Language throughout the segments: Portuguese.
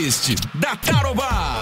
playlist da Tarobá.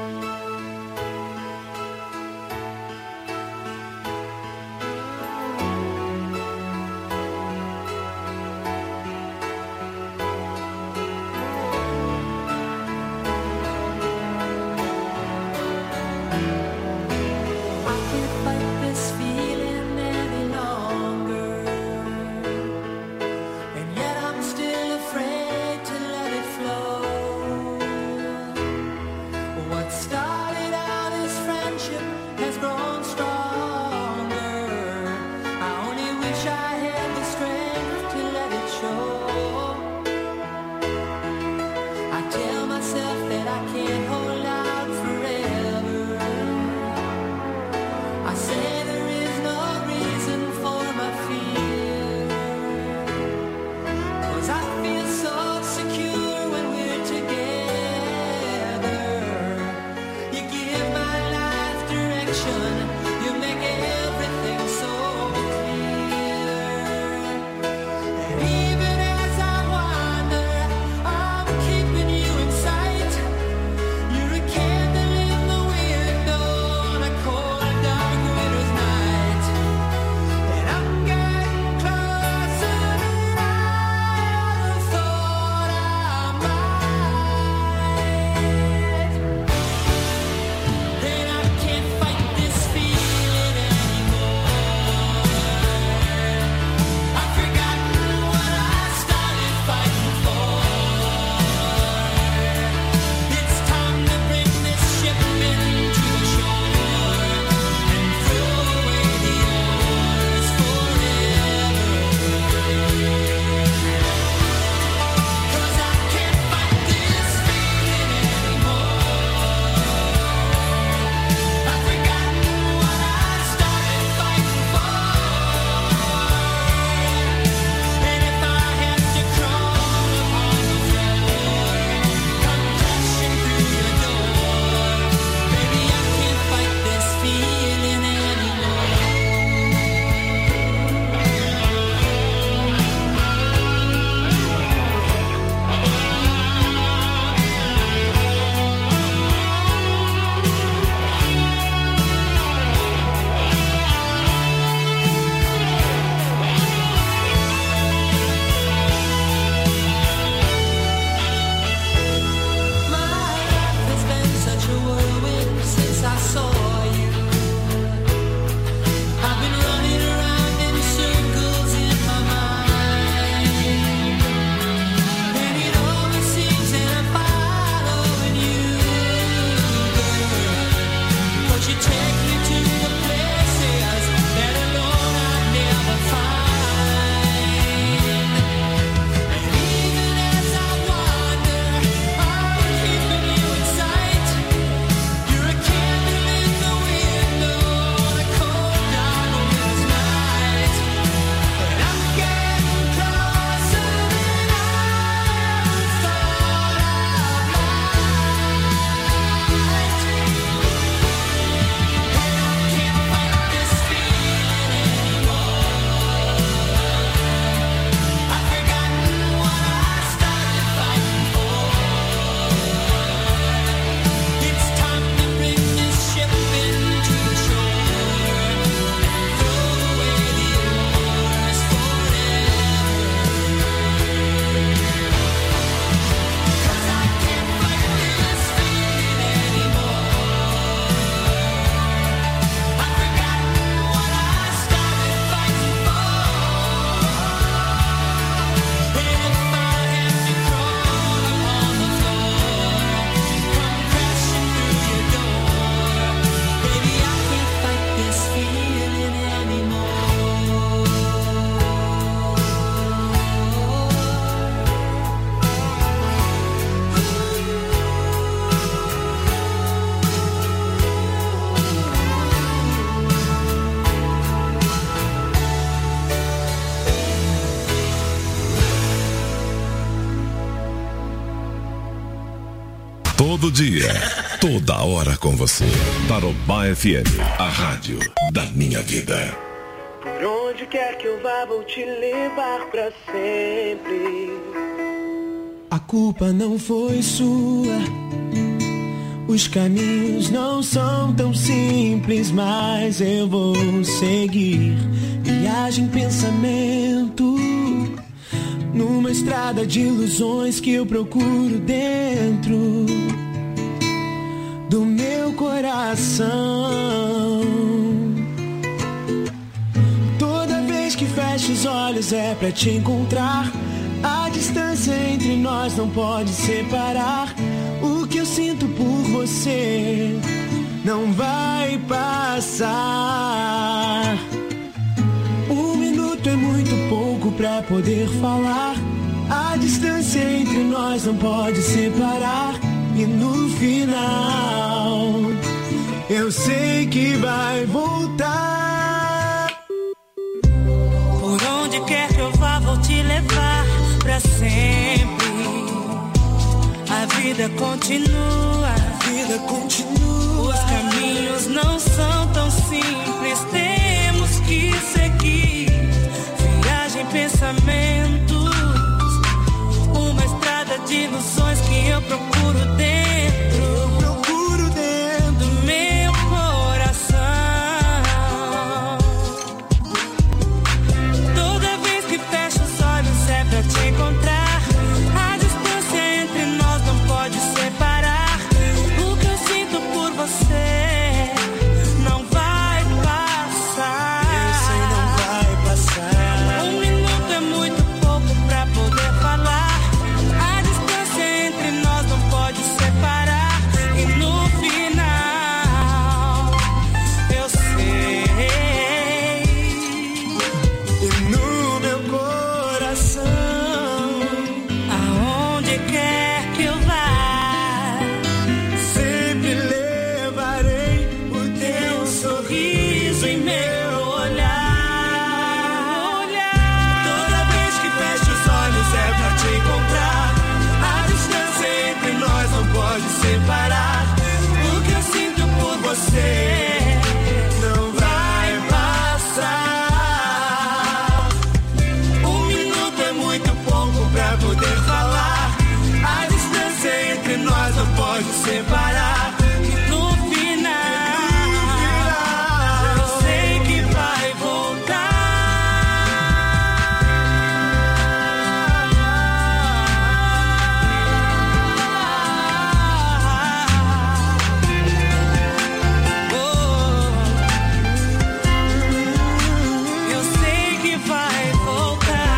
Todo dia, toda hora com você. Tarobá FM, a rádio da minha vida. Por onde quer que eu vá, vou te levar pra sempre. A culpa não foi sua. Os caminhos não são tão simples, mas eu vou seguir. Viagem, pensamento, numa estrada de ilusões que eu procuro dentro do meu coração. Toda vez que fecho os olhos é pra te encontrar. A distância entre nós não pode separar. O que eu sinto por você não vai passar. Um minuto é muito pouco pra poder falar. A distância entre nós não pode separar. E no final eu sei que vai voltar. Por onde quer que eu vá, vou te levar pra sempre. A vida continua, a vida continua. Os caminhos não são tão simples, temos que seguir. Viagem, pensamentos, uma estrada de ilusões que eu procuro dentro do meu coração. Toda vez que fecho os olhos é pra te encontrar. A distância entre nós não pode separar. O que eu sinto por você não vai passar. Eu sei, não vai passar. Um minuto é muito pouco pra poder falar. A distância entre nós não pode separar. E no final eu sei. E no meu coração, Aonde quer que eu vá, sempre levarei o teu sorriso em meu olhar. Toda vez que fecho os olhos é pra te encontrar. A distância entre nós não pode separar. O que eu sinto por você não vai passar. Um minuto é muito pouco pra poder falar. A distância entre nós não pode separar. e no final eu sei que vai voltar. Eu sei que vai voltar.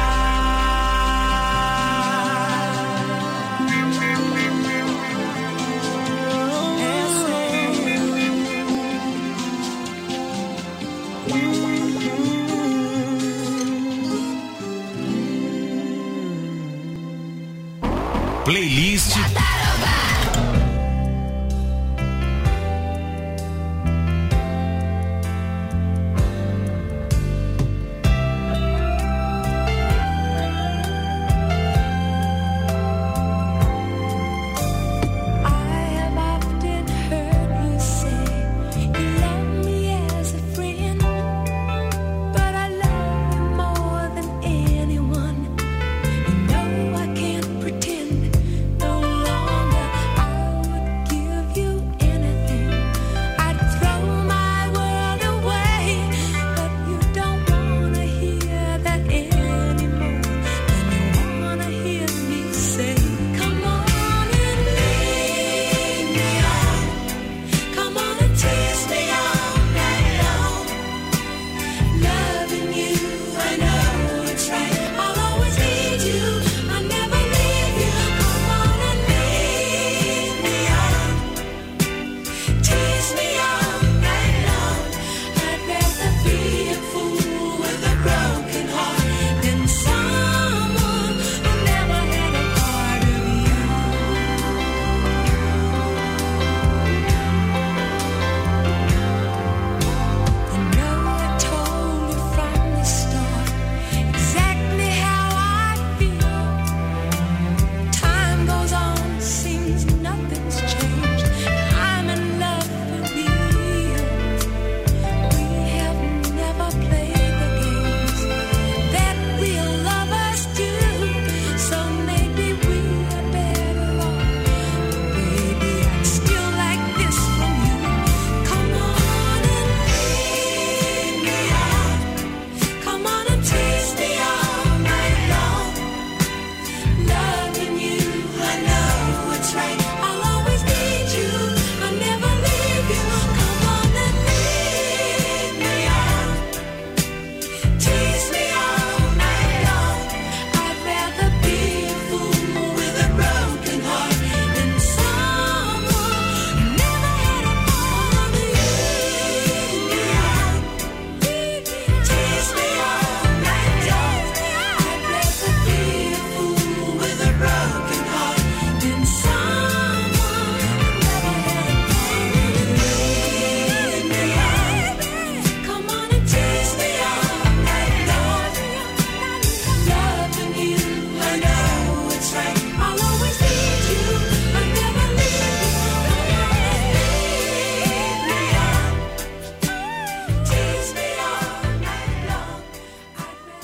Playlist Anyone, you know I can't pretend no longer.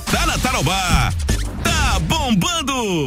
tá na Tarobá, tá bombando.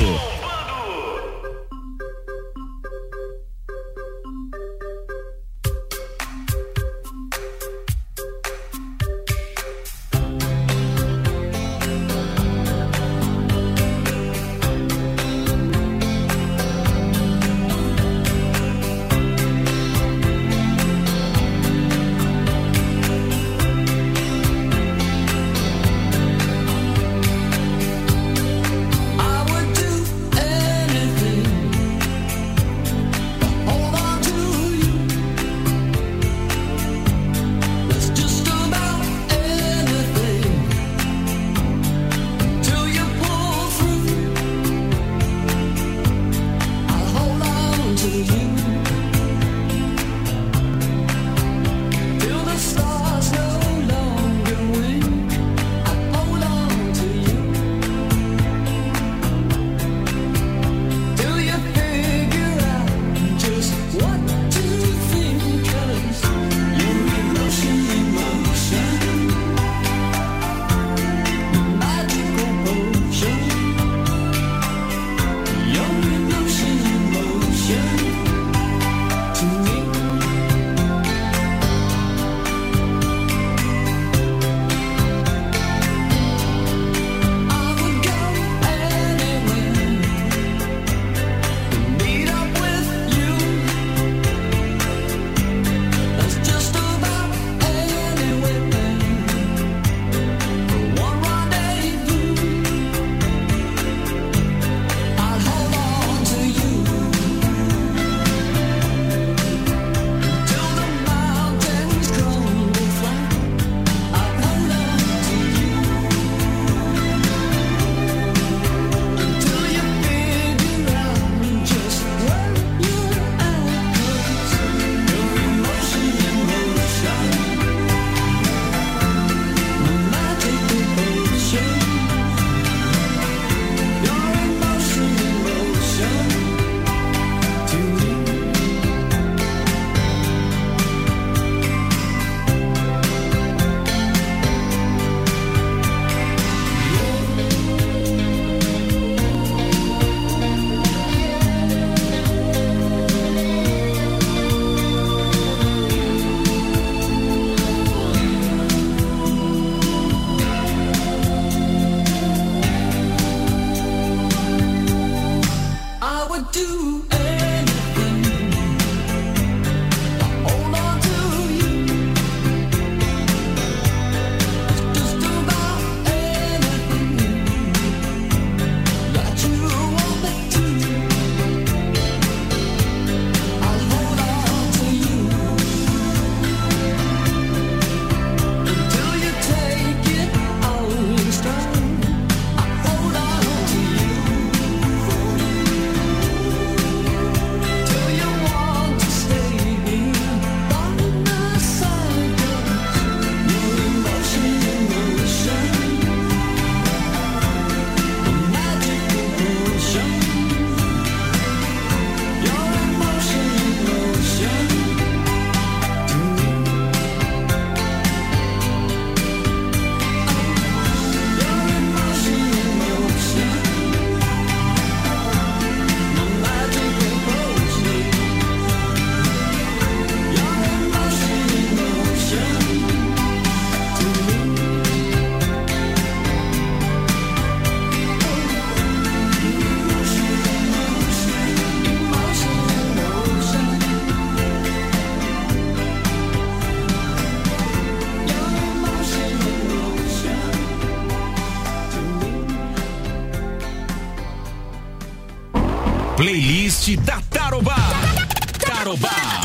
Playlist da Tarobá. Tarobá.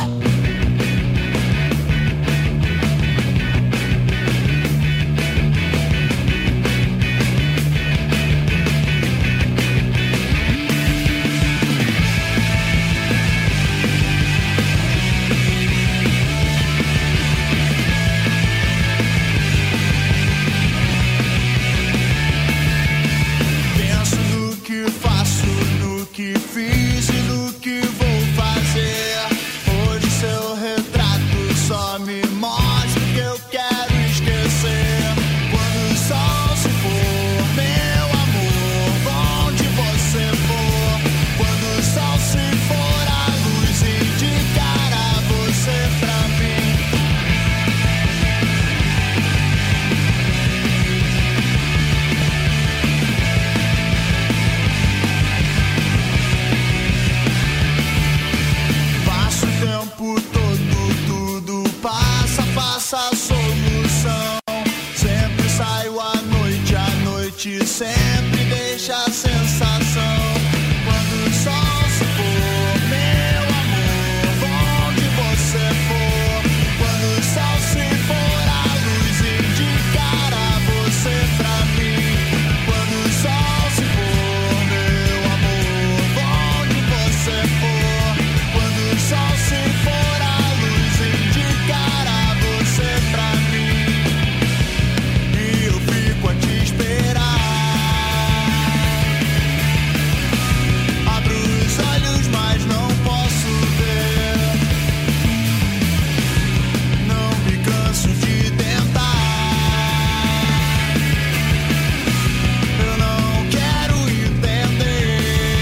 Penso no que faço, no que fiz e no que vou fazer. Hoje sempre deixa a sensação. Quando o sol se for, meu amor, onde você for. Quando o sol se for, a luz indicará você pra mim. Quando o sol se for, meu amor, onde você for. Quando o sol se for, a luz indicará você pra mim. E eu fico a te esperar. Abro os olhos, mas não posso ver. Não me canso de tentar. Eu não quero entender.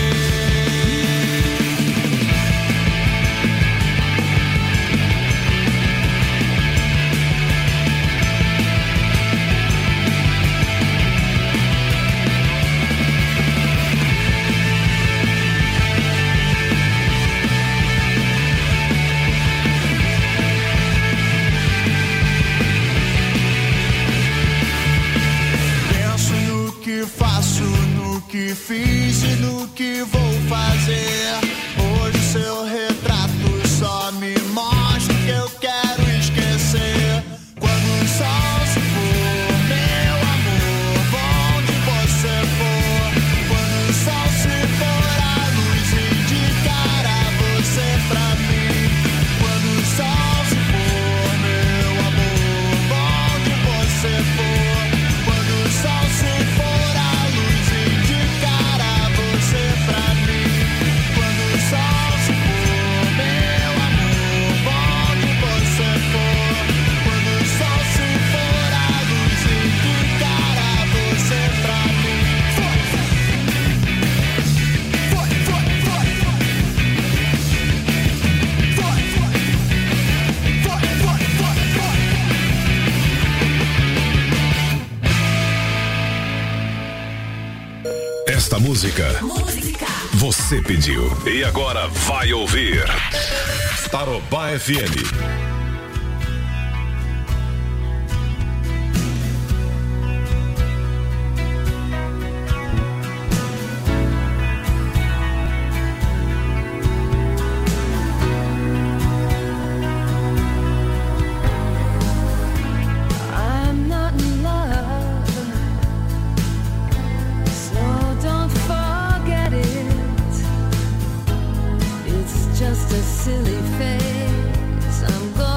Penso no que faço, no que fiz e no que vou fazer. Hoje seu retrato só me mostra que eu quero esquecer. Quando o sol se for, meu amor, onde você for. Quando o sol se for, a luz indicará você pra mim. Quando o sol se for, meu amor, onde você for. Quando o sol se for, a luz indicará você pra mim. Quando o sol se for, meu amor, onde você for. Quando o sol se for, a luz indicará você pra mim. Esta música você pediu e agora vai ouvir. Tarobá FM. I'm not in love, so don't forget it. It's just a silly phase I'm going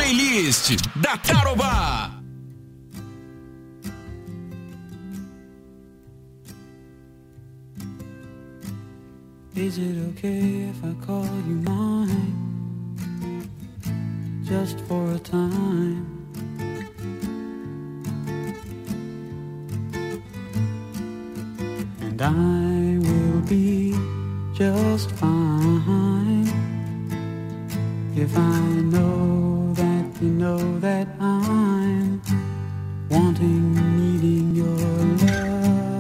playlist da Tarobá. Is it okay if I call you mine? Just for a time. And I will be just fine if I know that you know that I'm wanting, needing your love.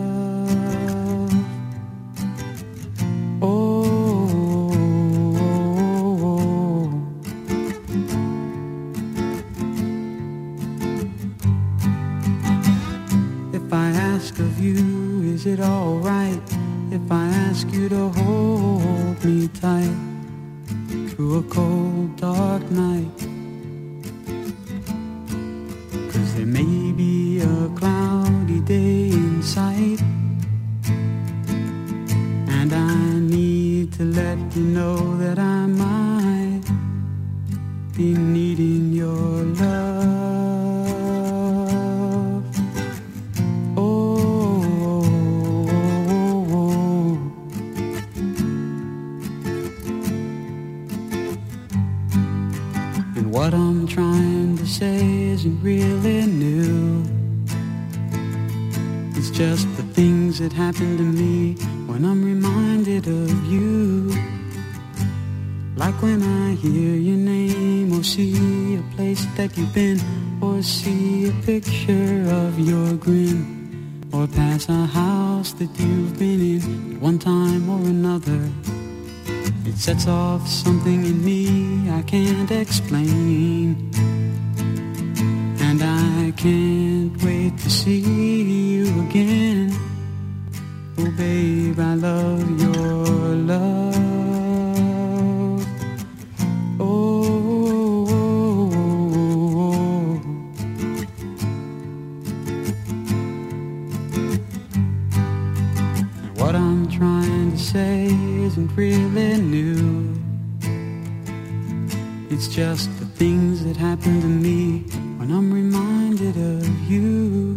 If I ask of you, is it alright if I ask you to hold me tight through a cold dark night? 'Cause there may be a cloudy day in sight, and I need to let you know that I might be needing your love. What I'm trying to say isn't really new. It's just the things that happen to me when I'm reminded of you. Like when I hear your name, or see a place that you've been, or see a picture of your grin, or pass a house that you've been in at one time or another. It sets off something in me I can't explain, and I can't wait to see you again. Oh babe, I love your love. Oh, and what I'm trying to say isn't really new. It's just the things that happen to me when I'm reminded of you.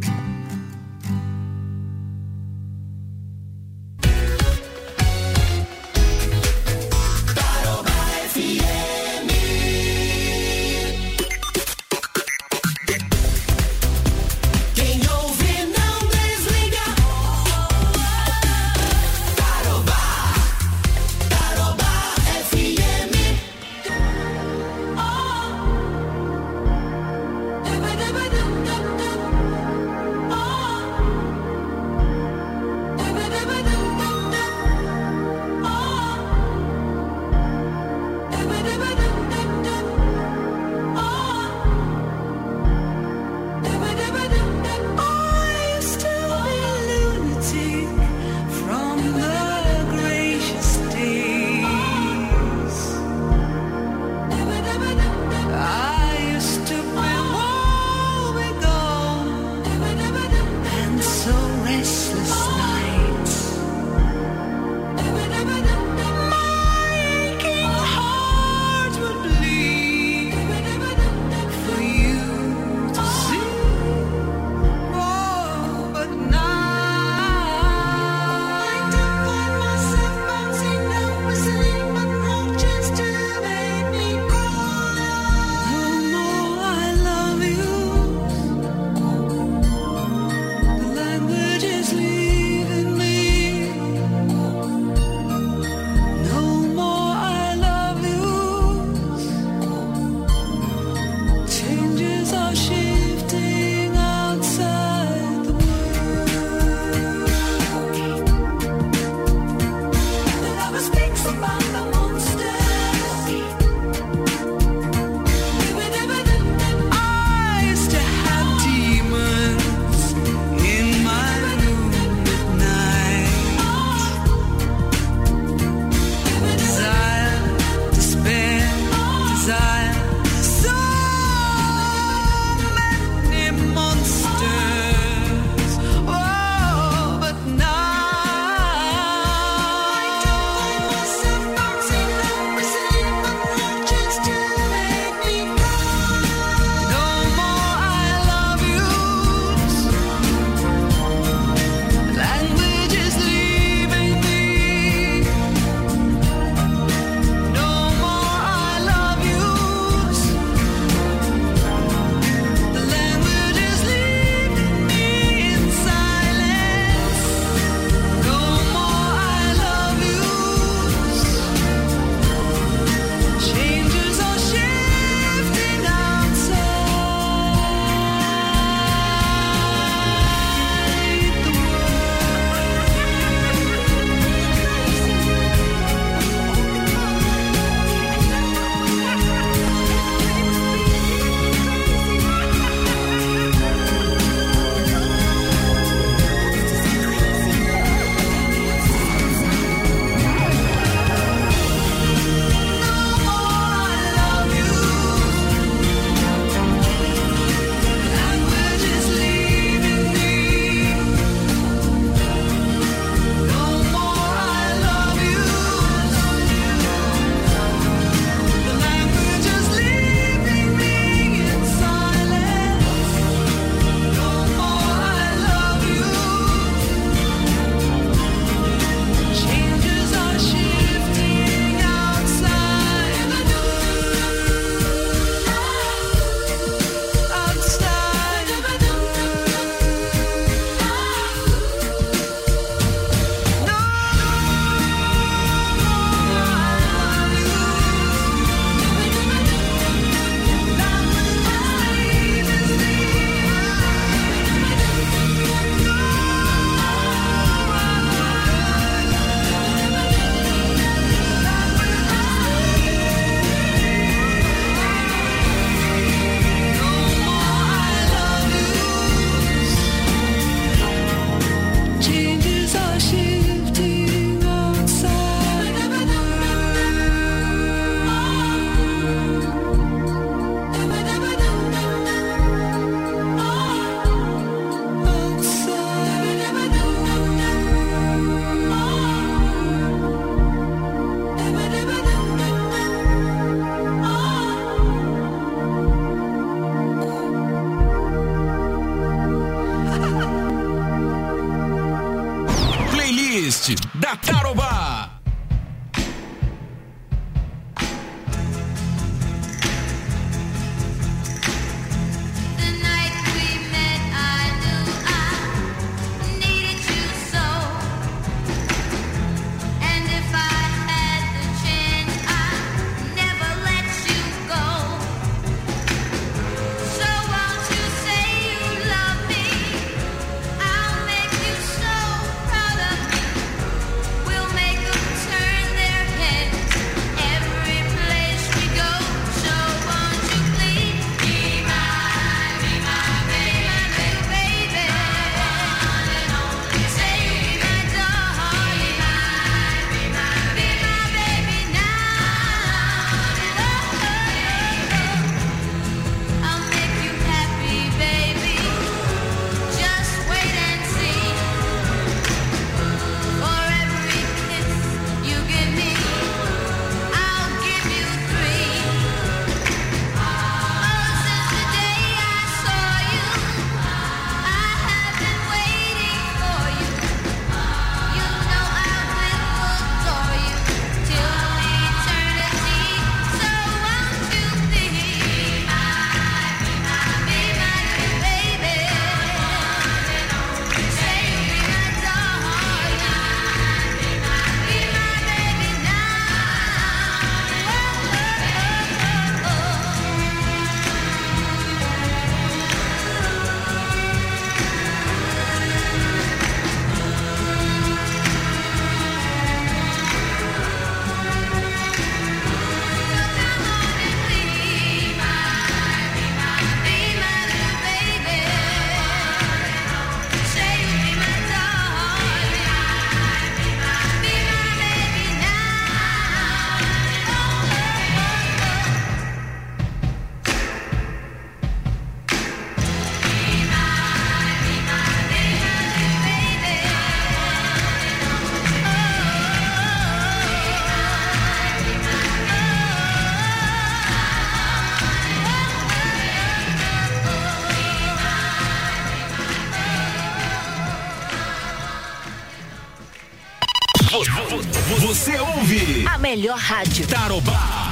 pra Tarobá. Você ouve a melhor rádio. Tarobá.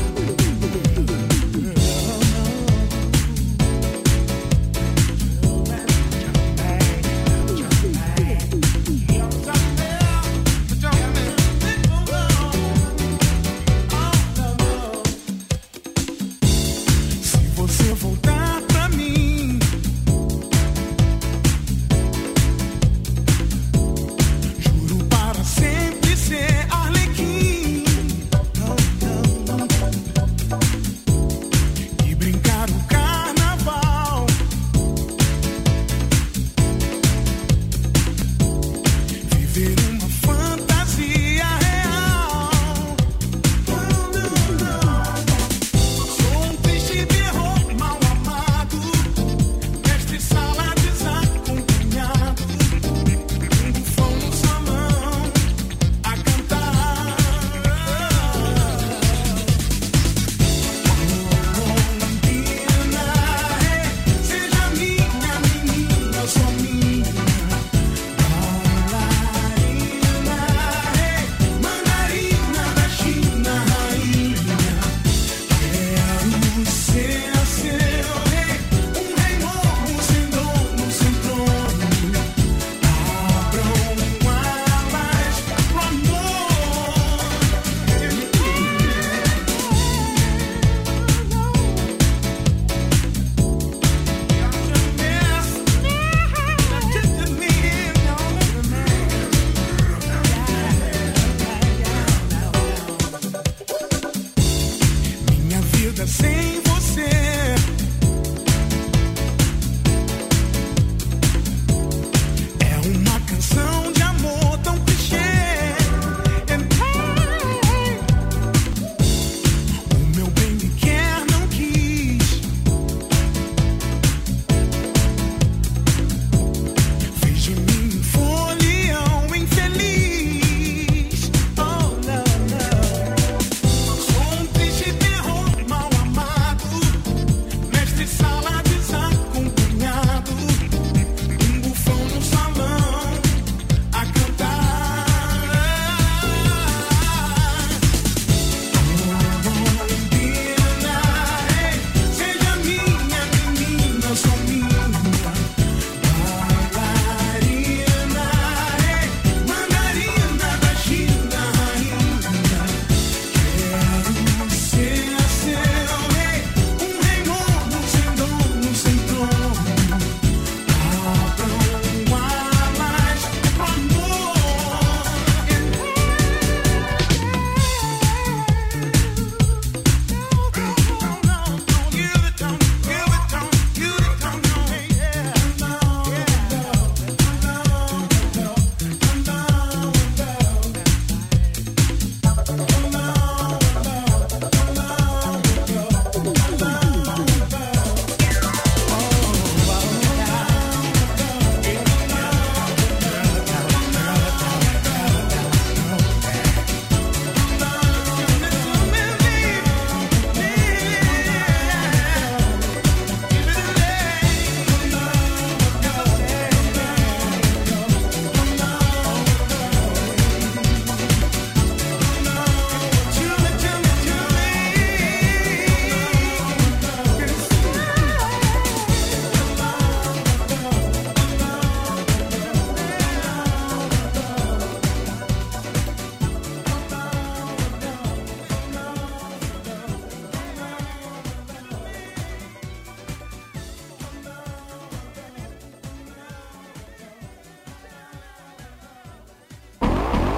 Oh,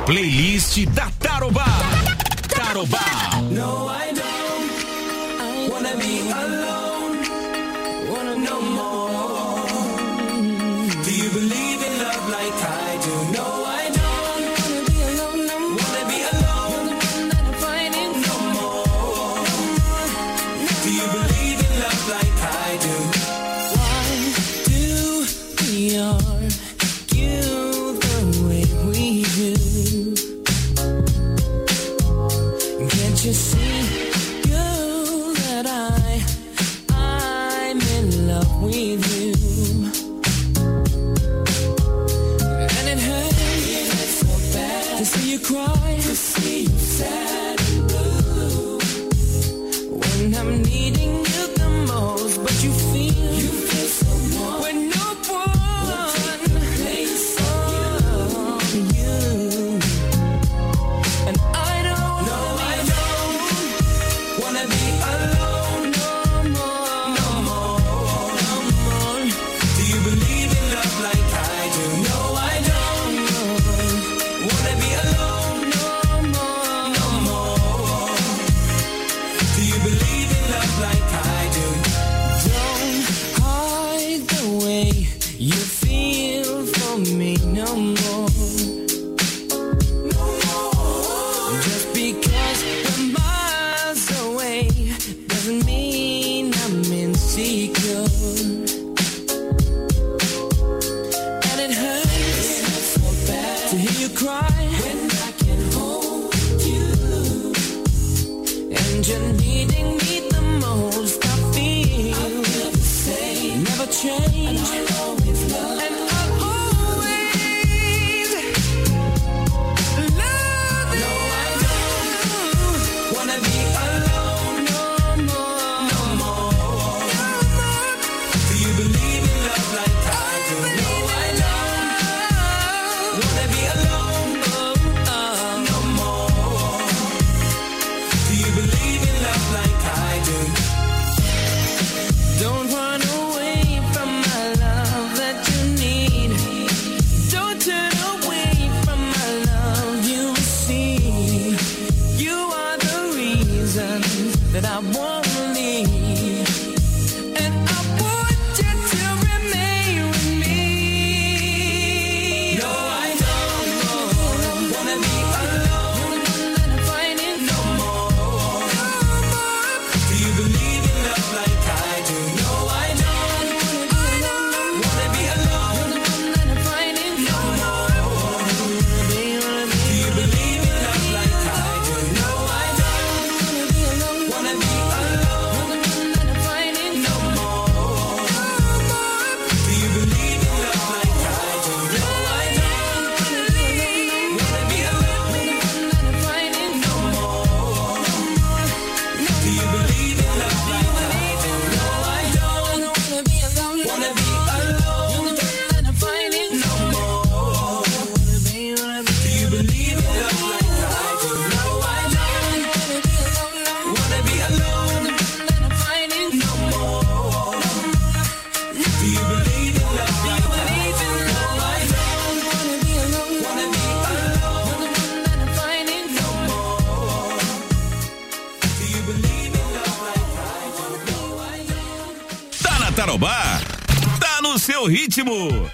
Playlist da Tarobá. Tarobá. No, I don't wanna be alone, wanna no more. Do you believe in love like I do? No, I don't wanna be alone, no more. Wanna be alone, the one that I'm finding no more. Do you believe in love like I do? Why do we argue the way we do? Can't you see, girl, that I'm in love with you? And it hurts so bad to see you cry, to see you sad and blue. When I'm needing you the most, but you feel so warm. When no one place for you. And I don't know, I don't wanna be alone no more, no more, no more. Do you believe in love like I do? No, I don't wanna be alone no more, no more. Do you believe in love like I do? Don't hide the way you feel for me no more. Just because we're miles away doesn't mean I'm insecure. And it hurts so bad to hear you cry when I can hold you. And you're needing me the most. I feel the same, never change. And I'll always love. And I'll always love you. No, I don't wanna be alone no more, no more, no more. Do you believe in love like I do? No, I don't wanna be alone no more. Do you believe in love like I do? Don't run away from my love that you need. Don't turn away from my love, you see. You are the reason that I won't leave. And I want you to remain with me. No, I don't wanna be alone, that I'm finding no more, no more. Do you believe in love like I do? No, I don't wanna be alone, that I'm finding no more. Do you believe in love like I do? No, I don't wanna be alone, that I'm finding no more. Do you believe in love like I do? No, I don't wanna be alone, that I'm finding no more. Do you believe in love like I do? No, I don't wanna be alone, that I'm finding no more. Do you believe in love like I do? No, I don't wanna be alone, that I'm finding no more. Do you believe in love like I do? No, I don't wanna be alone, that I'm finding no more. Do you believe in love like I do? No, I don't. Tá na Tarobá. Tá no seu ritmo.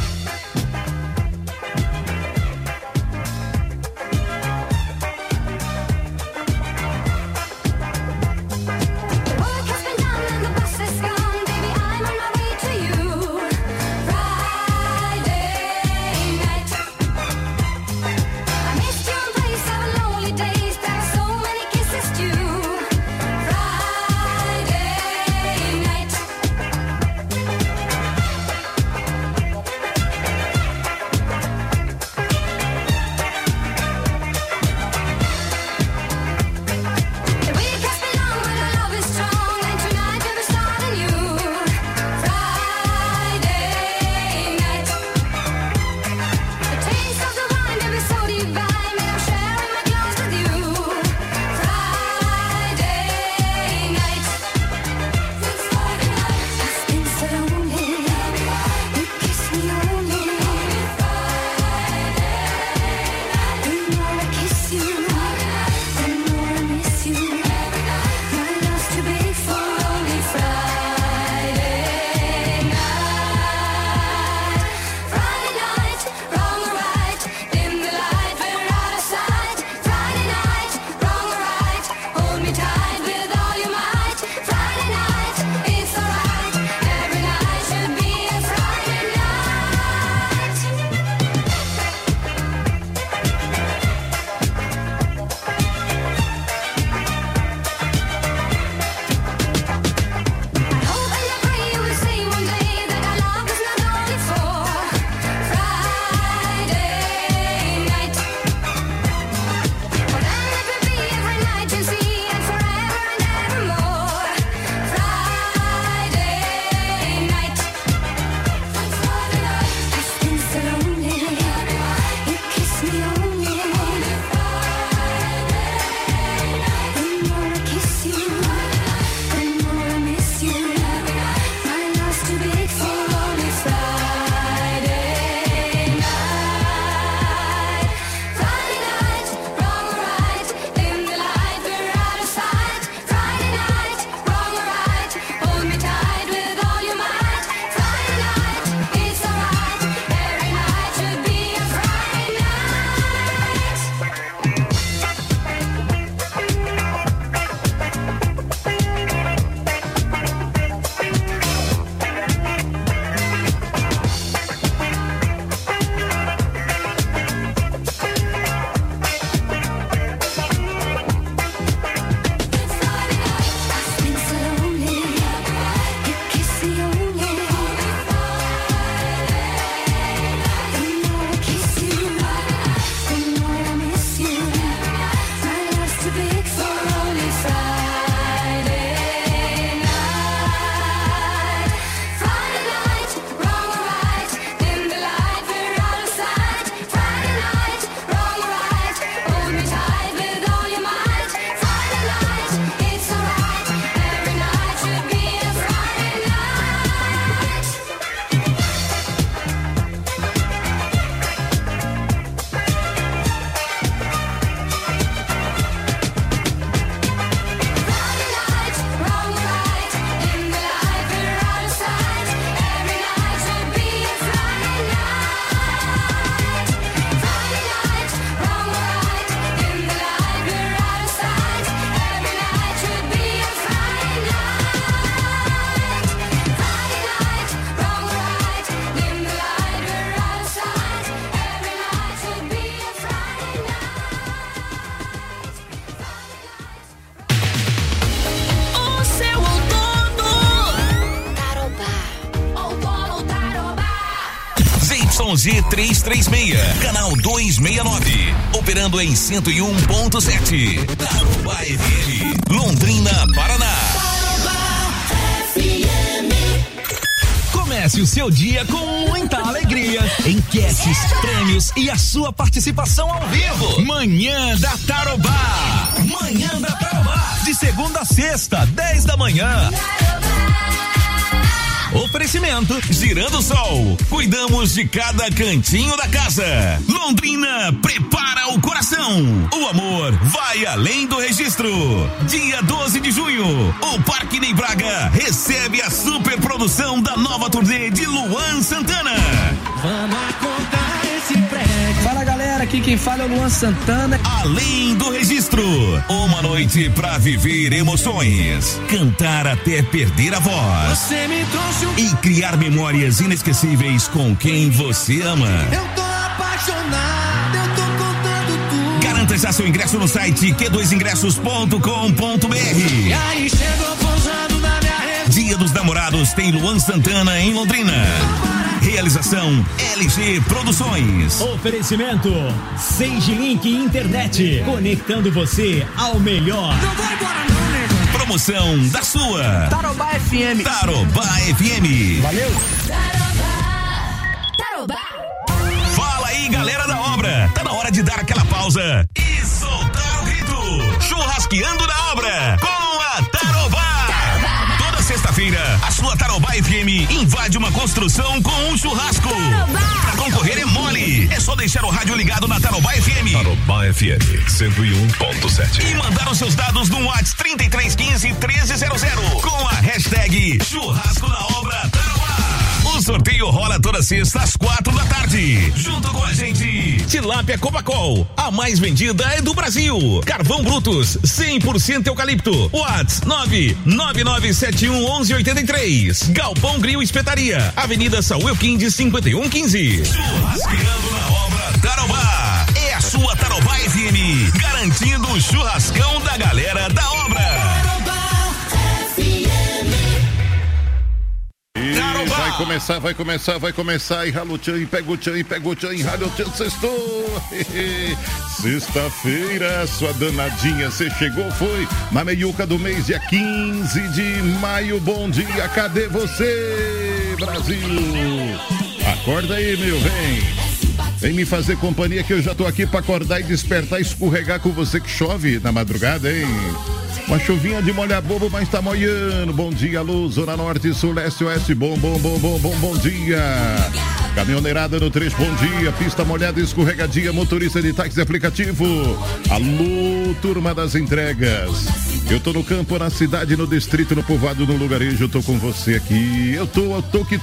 Work has been done and the bus is gone, baby. I'm on my way to you. Friday night. I missed your embrace of lonely days. There are so many kisses due. Friday night. 336, canal 269, operando em 101.7. Tarobá FM, Londrina, Paraná. Comece o seu dia com muita alegria, enquetes, prêmios e a sua participação ao vivo. Manhã da Tarobá. Manhã da Tarobá. De segunda a sexta, 10 da manhã. Oferecimento Girando o Sol. Cuidamos de cada cantinho da casa. Londrina prepara o coração. O amor vai além do registro. Dia 12 de junho, o Parque Ney Braga recebe a super produção da nova turnê de Luan Santana. Vamos acordar esse prédio. Fala galera, aqui quem fala é o Luan Santana. Além do registro, uma noite pra viver emoções, cantar até perder a voz. Você me trouxe e criar memórias inesquecíveis com quem você ama. Eu tô apaixonado, eu tô contando tudo. Garanta já seu ingresso no site q2ingressos.com.br. E aí chegou pousando na minha rede. Dia dos Namorados tem Luan Santana em Londrina. Realização LG Produções. Oferecimento Sage Link Internet, conectando você ao melhor. Não vai embora não, nego. Promoção da sua Tarobá FM. Tarobá FM. Valeu. Tarobá. Fala aí, galera da obra. Tá na hora de dar aquela pausa e soltar o grito. Churrasqueando na obra com a Tarobá. Toda sexta-feira, a sua Tarobá FM invade uma construção com um churrasco. Pra concorrer é mole. É só deixar o rádio ligado na Tarobá FM. Tarobá FM 101.7. E mandar os seus dados no WhatsApp 3315-1300 com a hashtag Churrasco na Obra Tarobá. O sorteio rola toda sexta às 4 da tarde. Junto com a gente, Tilápia Cobacol, a mais vendida é do Brasil. Carvão Brutus, 100% eucalipto. WhatsApp 999711183. Galpão Grill Espetaria, Avenida Saúl Elquinde 5115. Churrasqueando na Obra Tarobá. É a sua Tarobá FM, garantindo o churrascão da galera da obra. Vai começar, e ralo tchan, e pega o tchan, e ralo tchan, sextou. Sexta-feira, sua danadinha, você chegou, foi na meiuca do mês, dia 15 de maio, bom dia, cadê você, Brasil? Acorda aí, meu, vem me fazer companhia que eu já tô aqui pra acordar e despertar e escorregar com você que chove na madrugada, hein? Uma chuvinha de molhar bobo, mas tá molhando. Bom dia, Luz, Zona Norte, Sul, Leste, Oeste. Bom dia. Caminhoneirada no 3, bom dia. Pista molhada, escorregadia, motorista de táxi aplicativo. Alô, turma das entregas. Eu tô no campo, na cidade, no distrito, no povoado, no lugarejo. Eu tô com você aqui. Eu tô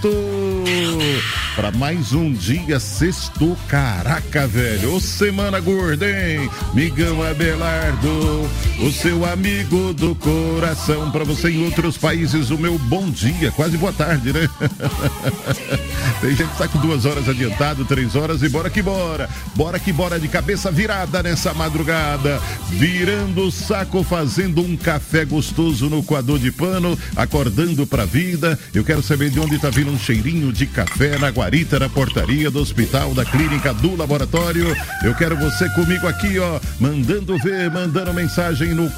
pra mais um dia, sexto, caraca, velho. Ô, semana gorda, hein? Migão Abelardo, o seu amigo do coração. Pra você em outros países, o meu bom dia, quase boa tarde, né? Tem gente que tá com 2 horas adiantado, 3 horas e bora que bora. Bora que bora de cabeça virada nessa madrugada, virando o saco, fazendo um café gostoso no coador de pano, acordando pra vida. Eu quero saber de onde tá vindo um cheirinho de café na guarita, na portaria do hospital, da clínica, do laboratório. Eu quero você comigo aqui, ó, mandando mensagem no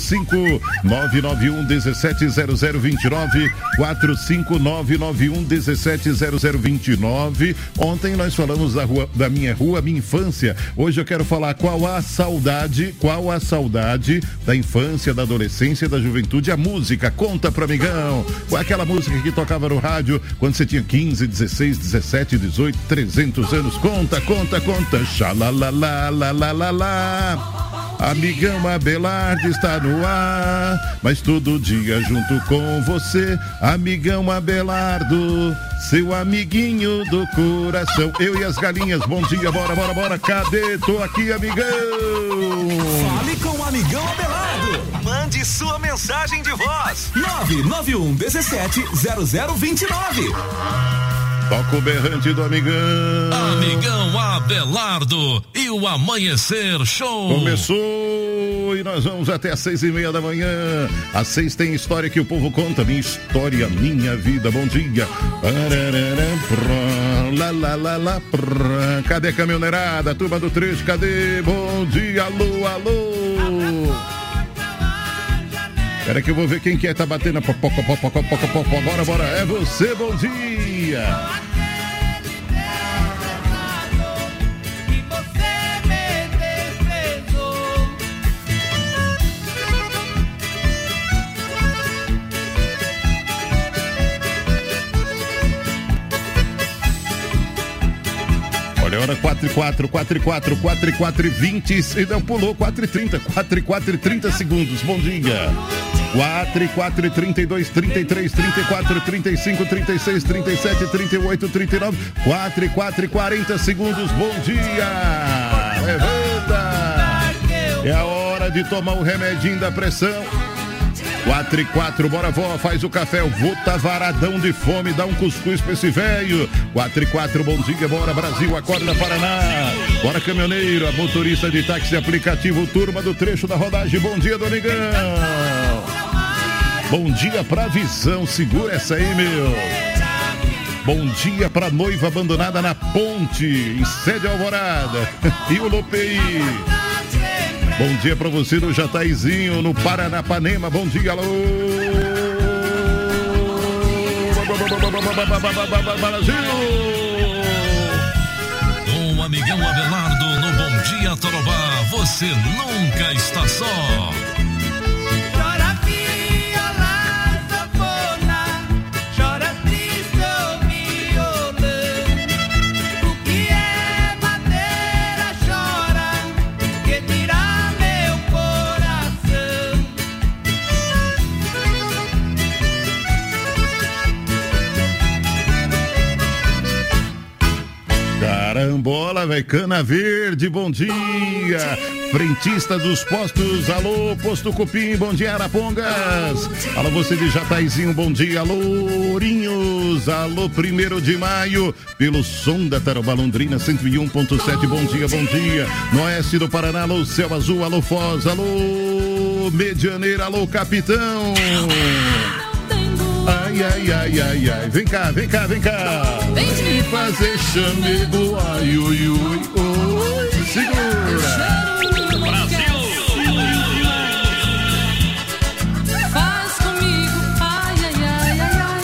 45991170029, 45991170029. Ontem nós falamos da minha rua, minha infância. Hoje eu quero falar qual a saudade da infância, da adolescência, da juventude, a música. Conta pra amigão, qual é aquela música que tocava no rádio quando você tinha 15, 16, 17, 18, 300 anos? Conta. Xalalalalalalala. Amigão Abelardo está no ar, mas todo dia junto com você. Amigão Abelardo, seu amiguinho do coração. Eu e as galinhas, bom dia, bora. Cadê? Tô aqui, amigão. Fale com o Amigão Abelardo. Mande sua mensagem de voz. 991170029. Toca o berrante do amigão. Amigão Abelardo e o Amanhecer Show. Começou e nós vamos até às 6:30 da manhã. Às 6 tem história que o povo conta. Minha história, minha vida. Bom dia. Cadê a caminhoneirada? Turma do trecho, cadê? Bom dia, alô, alô. Espera que eu vou ver quem que é, tá batendo. Bora. É você, bom dia. Olha, hora 4:04, 20, não, pulou, 4:30 segundos, bom dia. 4:32, 33, 34, 35, 36, 37, 38, 39, 4:40 segundos, bom dia. Levanta. É a hora de tomar o remedinho da pressão. 4:04, bora vó, faz o café, o vô tá varadão de fome, dá um cuscuz pra esse velho. 4:04, bom dia, bora Brasil, acorda Paraná. Bora caminhoneiro, a motorista de táxi aplicativo, turma do trecho da rodagem, bom dia, Donigão. Bom dia pra Visão, segura essa aí, meu. Bom dia pra noiva abandonada na ponte, em Sede Alvorada. E o Lopei. Bom dia pra você no Jataizinho, no Paranapanema. Bom dia, alô! Brasil! Com o amigão Abelardo no Bom Dia Tarobá, você nunca está só. Carambola, vai Cana Verde, bom dia. Frentista dos postos, alô, Posto Cupim, bom dia, Arapongas. Alô, você de Jataizinho, bom dia, alô, Ourinhos, alô, 1º de maio, pelo som da Tarobá Londrina, 101.7, bom dia, bom dia. No oeste do Paraná, alô, Céu Azul, alô, Foz, alô, Medianeira, alô, Capitão. Ai, ai, ai, ai, ai, vem cá. Vem fazer chamego, ai, ui, ui, ui, segura. Brasil! Faz comigo, ai, ai, ai, ai, ai.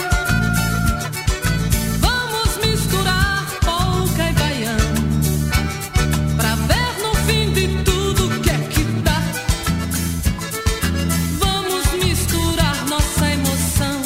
Vamos misturar polca e baião, pra ver no fim de tudo o que é que dá. Vamos misturar nossa emoção,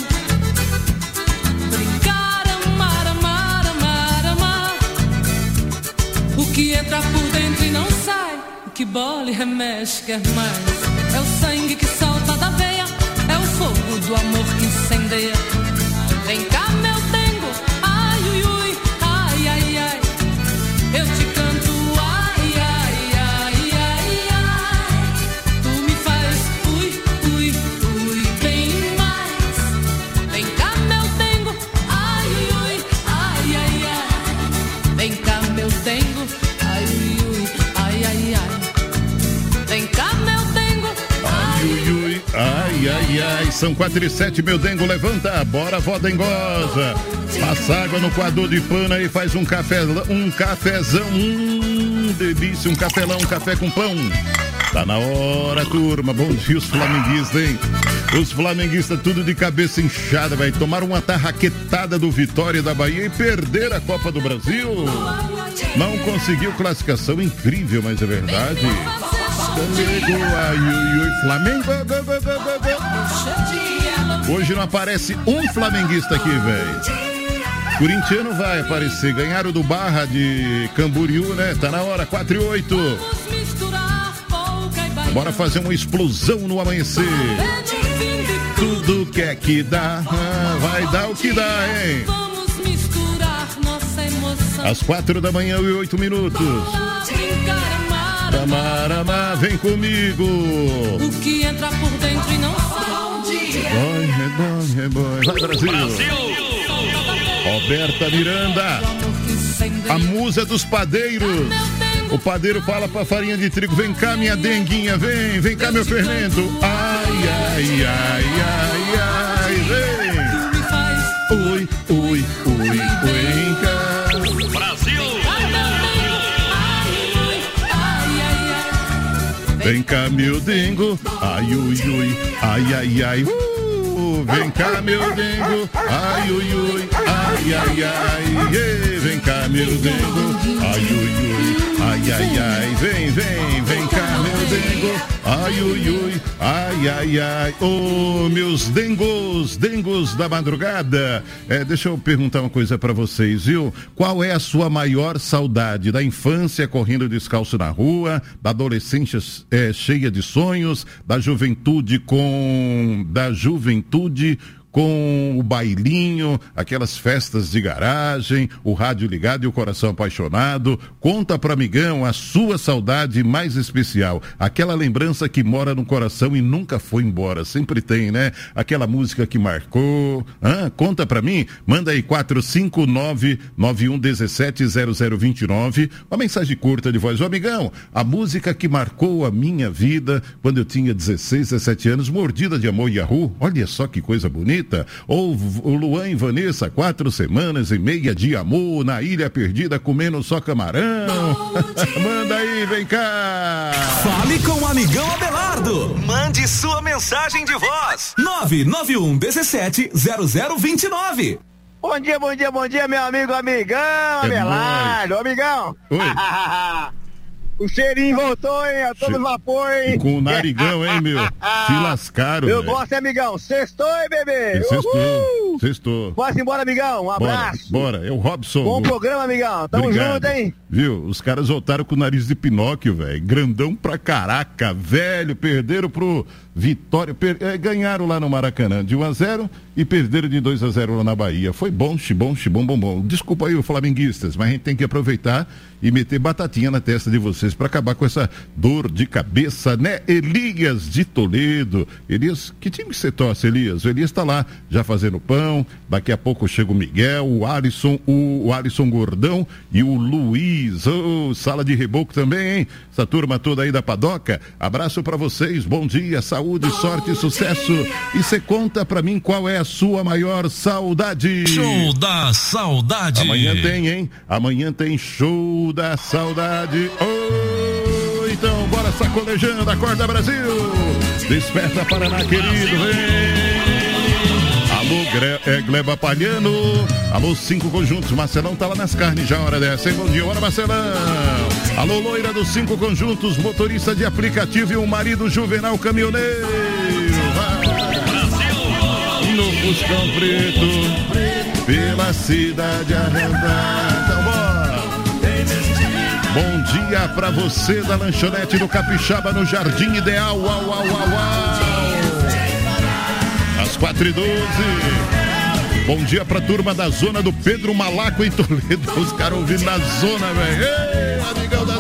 brincar, amar, amar, amar, amar. O que entra por dentro e não sai, o que bola e remexe quer mais. É o sangue que salta da veia, é o fogo do amor que incendeia. Vem cá, meu dengo, ai, ui, ui, ai, ai, ai. Eu te canto, ai, ai, ai, ai, ai. Tu me faz, ui, ui, ui, bem mais. Vem cá, meu dengo, ai, ui, ui, ai, ai, ai. Vem cá, meu dengo, ai, ui, ui, ai, ai, ai. Vem cá, meu dengo, ai, Ui, ui, ai, ai, ai, são 4:07, meu dengo, levanta, bora, vó dengosa. Passa água no coador de pano aí, faz um cafezão, delícia, um cafelão, um café com pão. Tá na hora, turma, bom dia os flamenguistas, hein? Os flamenguistas tudo de cabeça inchada, vai tomar uma tarraquetada do Vitória da Bahia e perder a Copa do Brasil. Não conseguiu classificação, incrível, mas é verdade. Flamengo, ai, ui, ui, Flamengo. Hoje não aparece um flamenguista aqui, velho. Corintiano vai aparecer, ganharam do Barra de Camboriú, né? Tá na hora, 4:08. Bora fazer uma explosão no amanhecer. Tudo que é que dá, vai dar o que dá, hein? vamos misturar nossa emoção. Às 4 da manhã e 8 minutos. Amar, amar, vem comigo. O que entra por dentro e não sai. Vai, Brasil. Roberta Miranda, a musa dos padeiros. O padeiro fala pra farinha de trigo, vem cá minha denguinha, vem cá meu fermento. Ai, ai, ai, ai, ai, vem. Oi, oi, oi, vem cá. Brasil! Vem cá meu dengo, ai, ui, ui, ai, ai, ai. Vem cá meu dengo, ai, ui, ui, ai, ai, ai. Vem cá meu dengo, ai, ui, ui, ai, ai, ai. Vem cá meu dengo, ai, ui, ui, ai, ai, ai. Oh, meus dengos da madrugada. Deixa eu perguntar uma coisa pra vocês, viu? Qual é a sua maior saudade? Da infância correndo descalço na rua, da adolescência cheia de sonhos, da juventude com o bailinho, aquelas festas de garagem, o rádio ligado e o coração apaixonado. Conta pra amigão a sua saudade mais especial, aquela lembrança que mora no coração e nunca foi embora, sempre tem, né? Aquela música que marcou. Conta pra mim, manda aí 459-9117-0029, uma mensagem curta de voz. Ô amigão, a música que marcou a minha vida quando eu tinha 16, 17 anos, Mordida de Amor Yahoo, olha só que coisa bonita. Ou o Luan e Vanessa, 4 semanas e meia de amor na Ilha Perdida, comendo só camarão. Manda aí, vem cá. Fale com o amigão Abelardo. Mande sua mensagem de voz. 991170029. Bom dia, meu amigo, amigão, Abelardo. Amigão. Oi. O cheirinho voltou, hein? A todo vapor, hein? Com o narigão, hein, meu? Se lascaram, eu véio. gosto, hein, amigão? Sextou, hein, bebê? Sextou. Bora embora, amigão. Um abraço. Bora. É o Robson. Bom programa, amigão. Tamo Obrigado. junto, hein? Viu? Os caras voltaram com o nariz de Pinóquio, velho. Grandão pra caraca, velho. Perderam pro Vitória. Ganharam lá no Maracanã de 1-0 e perderam de 2-0 lá na Bahia. Foi bom. Desculpa aí, flamenguistas, mas a gente tem que aproveitar e meter batatinha na testa de vocês pra acabar com essa dor de cabeça, né? Elias de Toledo. Elias, que time que você torce, Elias? O Elias tá lá, já fazendo pão. Daqui a pouco chega o Miguel, o Alisson Gordão e o Luiz. Sala de reboco também, hein? Essa turma toda aí da Padoca. Abraço pra vocês, bom dia, saúde, sorte e sucesso. E você conta pra mim qual é a sua maior saudade. Show da saudade. Amanhã tem, hein? Amanhã tem show da saudade. Então bora sacolejando, acorda Brasil. Desperta Paraná, querido, vem. Alô, Gleba Palhano. Alô, 5 conjuntos. Marcelão tá lá nas carnes já, hora dessa, hein? Bom dia, hora Marcelão. Alô, loira dos 5 conjuntos, motorista de aplicativo e um marido juvenal caminhoneiro. Brasil! No Fuscão Preto, pela cidade arrendada. Então bora. Bom dia pra você da lanchonete do Capixaba no Jardim Ideal. Às 4h12. Bom dia pra turma da zona do Pedro Malaco em Toledo. Os caras ouvindo na zona, velho. Amigão da